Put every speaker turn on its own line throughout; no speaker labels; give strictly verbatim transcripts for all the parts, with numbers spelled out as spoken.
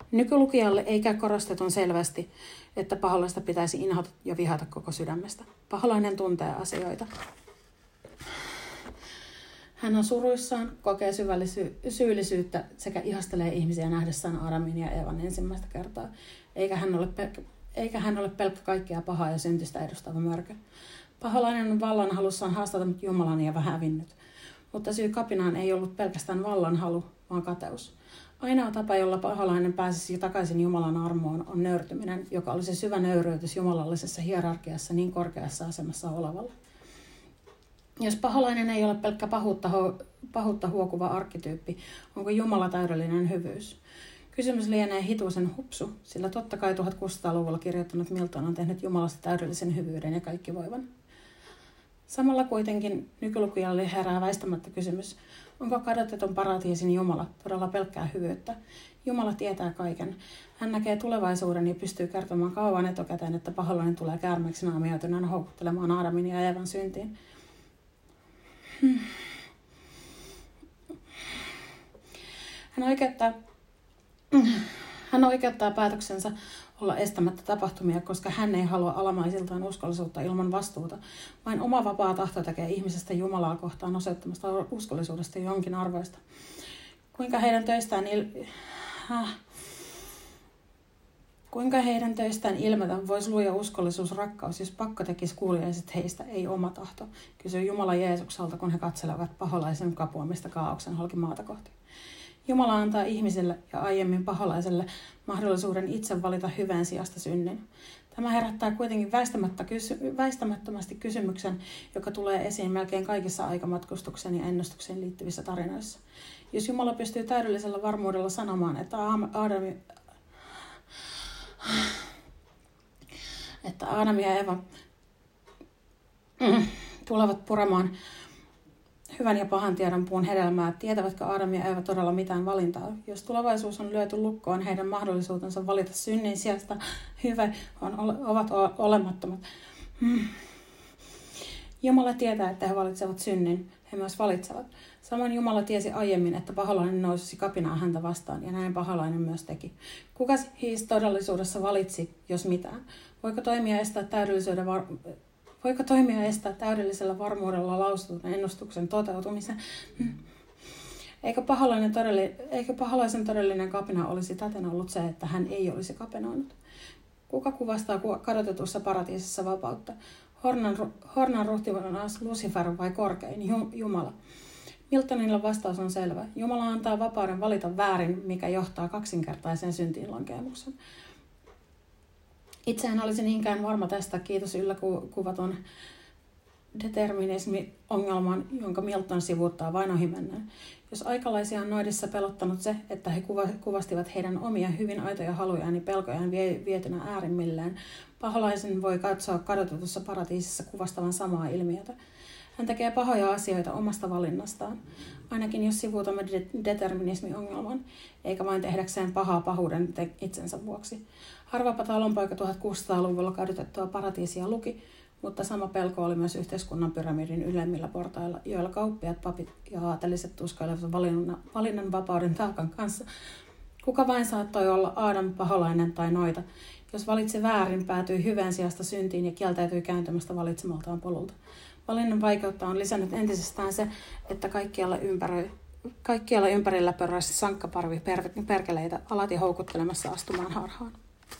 Nykylukijalle ei käy korostetun selvästi, että paholaista pitäisi inhota ja vihata koko sydämestä. Paholainen tuntee asioita. Hän on suruissaan, kokee syvällisy- syyllisyyttä sekä ihastelee ihmisiä nähdessään Aadamin ja Eevan ensimmäistä kertaa, eikä hän ole, pelkkä, eikä hän ole pelkkä kaikkea pahaa ja syntistä edustava mörkö. Paholainen on vallan halussaan haastattanut Jumalan ja vähän hävinnyt, mutta syy kapinaan ei ollut pelkästään vallan halu, vaan kateus. Ainoa tapa, jolla paholainen pääsisi takaisin Jumalan armoon, on nöyrtyminen, joka olisi syvä nöyryytys jumalallisessa hierarkiassa niin korkeassa asemassa olevalla. Jos paholainen ei ole pelkkä pahuutta, pahuutta huokuva arkkityyppi, onko Jumala täydellinen hyvyys? Kysymys lienee hituisen hupsu, sillä totta kai tuhatkuusisataaluvulla kirjoittanut Milton on tehnyt Jumalasta täydellisen hyvyyden ja kaikkivoivan. Samalla kuitenkin nykylukijalle herää väistämättä kysymys, onko kadotetun paratiisin Jumala todella pelkkää hyvyyttä? Jumala tietää kaiken. Hän näkee tulevaisuuden ja pystyy kertomaan kauan etukäteen, että paholainen tulee käärmeeksi naamioituneen houkuttelemaan Aadamin ja Eevan syntiin. Hmm. Hän oikeuttaa, hän oikeuttaa päätöksensä olla estämättä tapahtumia, koska hän ei halua alamaisiltaan uskollisuutta ilman vastuuta. Vain oma vapaa tahto tekee ihmisestä Jumalaa kohtaan osoittamasta uskollisuudesta jonkin arvoista. Kuinka heidän töistään, il... Häh. Kuinka heidän töistään ilmetä voisi luoda uskollisuus rakkaus, jos pakko tekisi kuulijaiset heistä, ei oma tahto, kysyy Jumala Jeesukselta, kun he katselevat paholaisen kapuamista kaaoksen halki maata kohti. Jumala antaa ihmiselle ja aiemmin paholaiselle mahdollisuuden itse valita hyvän sijasta synnin. Tämä herättää kuitenkin väistämättä kysy- väistämättömästi kysymyksen, joka tulee esiin melkein kaikissa aikamatkustukseen ja ennustukseen liittyvissä tarinoissa. Jos Jumala pystyy täydellisellä varmuudella sanomaan, että Aadam, että Aadam ja Eva mm, tulevat puremaan hyvän ja pahan tiedon puun hedelmää, tietävätkö Aadam ja Eeva todella mitään valintaa? Jos tulevaisuus on lyöty lukkoon, heidän mahdollisuutensa valita synnin sijasta hyvä on, ovat olemattomat. Hmm. Jumala tietää, että he valitsevat synnin. He myös valitsevat. Samoin Jumala tiesi aiemmin, että paholainen nousisi kapinaa häntä vastaan, ja näin paholainen myös teki. Kuka siis todellisuudessa valitsi, jos mitään? Voiko toimia estää täydellisyyden var... Voiko toimia estää täydellisellä varmuudella lausutun ennustuksen toteutumisen? Eikö, paholainen todelli, eikö paholaisen todellinen kapina olisi täten ollut se, että hän ei olisi kapinoinut? Kuka kuvastaa kadotetussa paratiisissa vapautta? Hornan, hornan ruhtivuodas Lucifer vai korkein Jumala? Miltonilla vastaus on selvä. Jumala antaa vapauden valita väärin, mikä johtaa kaksinkertaiseen syntiin lankeemuksen. Itse en olisi niinkään varma tästä, kiitos yllä kuvatun determinismi-ongelman, jonka Milton sivuuttaa vain ohimennen. Jos aikalaisia on noidissa pelottanut se, että he kuvastivat heidän omia hyvin aitoja halujaan ja pelkojaan vietynä äärimmilleen, paholaisen voi katsoa kadotetussa paratiisissa kuvastavan samaa ilmiötä. Hän tekee pahoja asioita omasta valinnastaan, ainakin jos sivuutamme de- determinismi-ongelman, eikä vain tehdäkseen pahaa pahuuden te- itsensä vuoksi. Harvapa talonpoika tuhatkuusisataaluvulla kadotettua paratiisia luki, mutta sama pelko oli myös yhteiskunnan pyramidin ylemmillä portailla, joilla kauppiat, papit ja aateliset tuskailevat valinnan, valinnan vapauden taakan kanssa. Kuka vain saattoi olla Aadam, paholainen tai noita. Jos valitsi väärin, päätyi hyvän sijasta syntiin ja kieltäytyi kääntymästä valitsemaltaan polulta. Valinnan vaikeutta on lisännyt entisestään se, että kaikkialla, ympäri, kaikkialla ympärillä pörräsi sankkaparvi per, perkeleitä alati houkuttelemassa astumaan harhaan.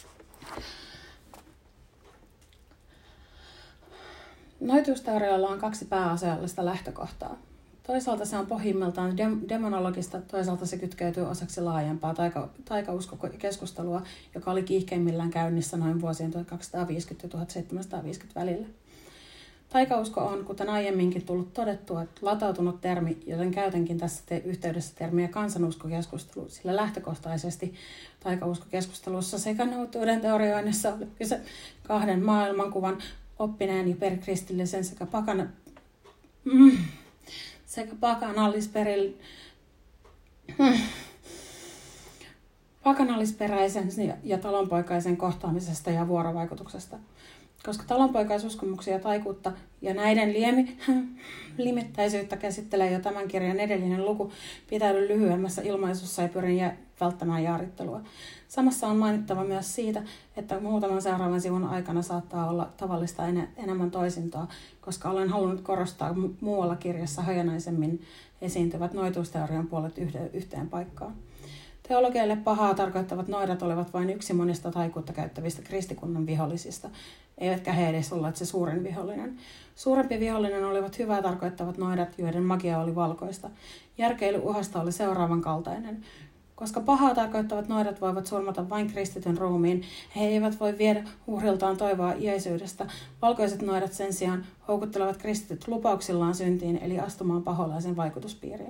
Noituusteorialla on kaksi pääasiallista lähtökohtaa. Toisaalta se on pohjimmiltaan dem- demonologista, toisaalta se kytkeytyy osaksi laajempaa taika- taikauskokeskustelua, joka oli kiihkeimmillään käynnissä noin vuosien tuhatkaksisataaviisikymmentä ja tuhatseitsemänsataaviisikymmentä välillä. Taikausko on, kuten aiemminkin tullut todettua, latautunut termi, joten käytänkin tässä te- yhteydessä termiä kansanuskokeskustelu, sillä lähtökohtaisesti taikauskokeskustelussa sekä noutuuden teorioinnissa oli kyse kahden maailmankuvan, oppineen ja perikristillisen sekä pakana... Mm. sekä pakanallisperil... mm. pakanallisperäisen ja talonpoikaisen kohtaamisesta ja vuorovaikutuksesta. koska talonpoikaisuskomuksia ja taikuutta ja näiden liemi, limittäisyyttä käsittelee jo tämän kirjan edellinen luku, pitäydy lyhyemmässä ilmaisussa ja pyrin jä- välttämään jaarittelua. Samassa on mainittava myös siitä, että muutaman seuraavan sivun aikana saattaa olla tavallista en- enemmän toisintoa, koska olen halunnut korostaa mu- muualla kirjassa hajanaisemmin esiintyvät noituusteorian puolet yhde- yhteen paikkaan. Teologeille pahaa tarkoittavat noidat olivat vain yksi monista taikuutta käyttävistä kristikunnan vihollisista, eivätkä he edes olleet se suurin vihollinen. Suurempi vihollinen olivat hyvää tarkoittavat noidat, joiden magia oli valkoista. Järkeily uhasta oli seuraavan kaltainen. Koska pahaa tarkoittavat noidat voivat surmata vain kristityn ruumiin, he eivät voi viedä uhriltaan toivoa iäisyydestä. Valkoiset noidat sen sijaan houkuttelevat kristityt lupauksillaan syntiin, eli astumaan paholaisen vaikutuspiiriin.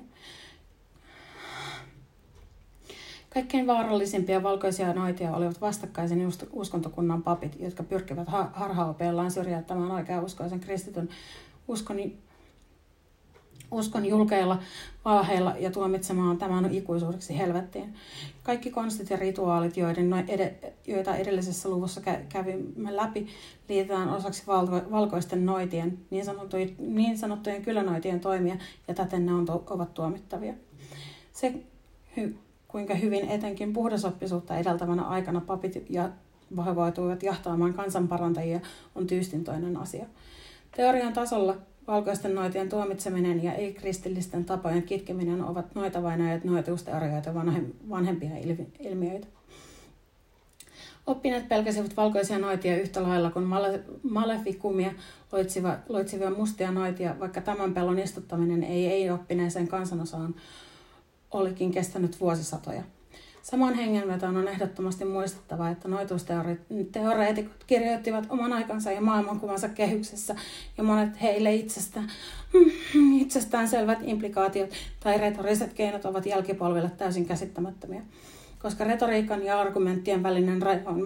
Kaikkein vaarallisimpia valkoisia noitia olivat vastakkaisen uskontokunnan papit, jotka pyrkivät ha- harhaopeillaan syrjäyttämään oikeauskoisen kristityn uskon, uskon julkeilla valheilla ja tuomitsemaan tämän ikuisuudeksi helvettiin. Kaikki konstit ja rituaalit, joiden ed- joita edellisessä luvussa kä- kävimme läpi, liitetään osaksi valko- valkoisten noitien, niin, sanottujen, niin sanottujen kylännoitien toimia, ja täten ne on to- ovat tuomittavia. Se hy- kuinka hyvin etenkin puhdasoppisuutta edeltävänä aikana papit ja vahvoituivat jahtaamaan kansanparantajia, on tyystin toinen asia. Teorian tasolla valkoisten noitien tuomitseminen ja ei-kristillisten tapojen kitkeminen ovat noitavainajat noituusteorioita vanhempia ilmiöitä. Oppineet pelkäsivät valkoisia noitia yhtä lailla kuin male- malefikumia loitsiva, loitsivia mustia noitia, vaikka tämän pelon istuttaminen ei ei-oppineeseen kansanosaan olikin kestänyt vuosisatoja. Saman hengenvetoon on ehdottomasti muistettava, että noituusteoreetikot kirjoittivat oman aikansa ja maailmankuvansa kehyksessä, ja monet heille itsestään, itsestään selvät implikaatiot tai retoriset keinot ovat jälkipolville täysin käsittämättömiä. Koska retoriikan ja argumenttien välinen raja on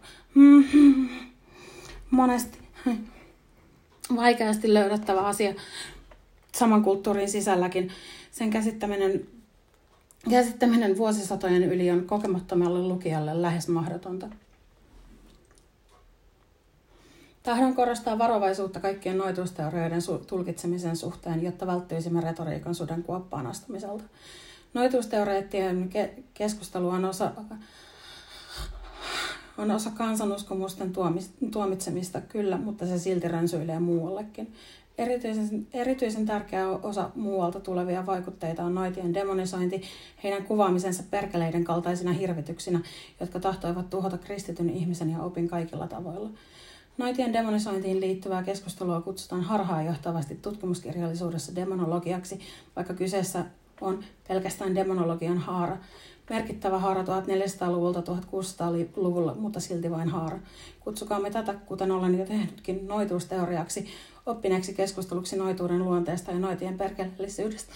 monesti vaikeasti löydettävä asia saman kulttuurin sisälläkin, sen käsittäminen Käsittäminen vuosisatojen yli on kokemattomalle lukijalle lähes mahdotonta. Tahdon korostaa varovaisuutta kaikkien noituusteorioiden su- tulkitsemisen suhteen, jotta välttyisimme retoriikan sudenkuoppaan astumiselta. Noituusteoreettien ke- keskustelu on osa, on osa kansanuskomusten tuomis- tuomitsemista, kyllä, mutta se silti rönsyilee muuallekin. Erityisen, erityisen tärkeä osa muualta tulevia vaikutteita on noitien demonisointi, heidän kuvaamisensa perkeleiden kaltaisina hirvityksinä, jotka tahtoivat tuhota kristityn ihmisen ja opin kaikilla tavoilla. Noitien demonisointiin liittyvää keskustelua kutsutaan harhaanjohtavasti tutkimuskirjallisuudessa demonologiaksi, vaikka kyseessä on pelkästään demonologian haara. Merkittävä haara tuhatneljäsataaluvulta tuhatkuusisataaluvulla, mutta silti vain haara. Kutsukaamme tätä, kuten olen jo tehnytkin, noituusteoriaksi, oppineeksi keskusteluksi noituuden luonteesta ja noitien perkeleellisyydestä.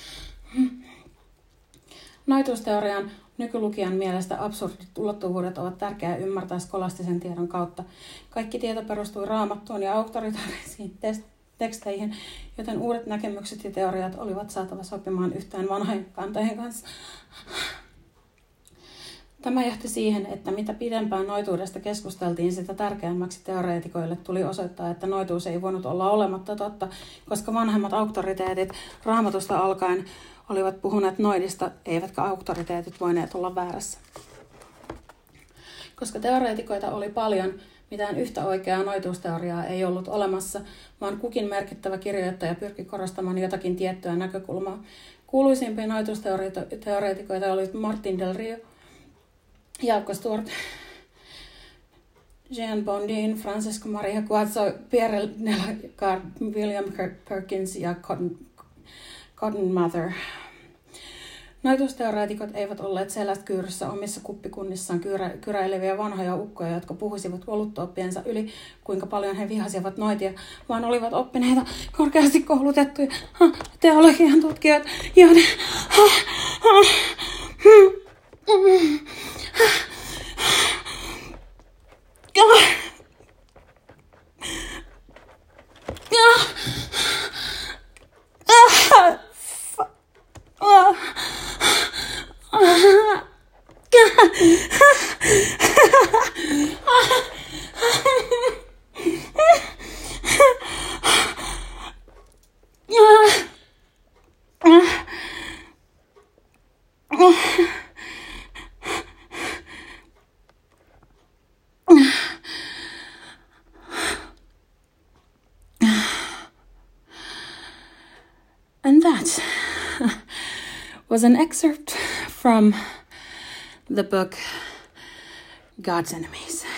Noituusteorian nykylukijan mielestä absurdit ulottuvuudet ovat tärkeää ymmärtää skolastisen tiedon kautta. Kaikki tieto perustui raamattuun ja auktoritaarisiin teksteihin, joten uudet näkemykset ja teoriat olivat saatava sopimaan yhteen vanhojen kantojen kanssa. Tämä johti siihen, että mitä pidempään noituudesta keskusteltiin, sitä tärkeämmäksi teoreetikoille tuli osoittaa, että noituus ei voinut olla olematta totta, koska vanhemmat auktoriteetit Raamatusta alkaen olivat puhuneet noidista, eivätkä auktoriteetit voineet olla väärässä. Koska teoreetikoita oli paljon, mitään yhtä oikeaa noituusteoriaa ei ollut olemassa, vaan kukin merkittävä kirjoittaja pyrki korostamaan jotakin tiettyä näkökulmaa. Kuuluisimpia noituusteoreetikoita olivat Martin Del Rio, Jaakko Stuart, Jean Bondin, Francesco Maria Guazzo, Pierre Nelagar, William Perkins ja Cotton, Cotton Mather. Noituusteoreetikot eivät olleet selätkyyryssä omissa kuppikunnissaan kyrä, kyräileviä vanhoja ukkoja, jotka puhuisivat oluttuoppiensa yli, kuinka paljon he vihasivat noitia, vaan olivat oppineita, korkeasti koulutettuja teologian tutkijoita, joiden that was an excerpt from the book God's Enemies.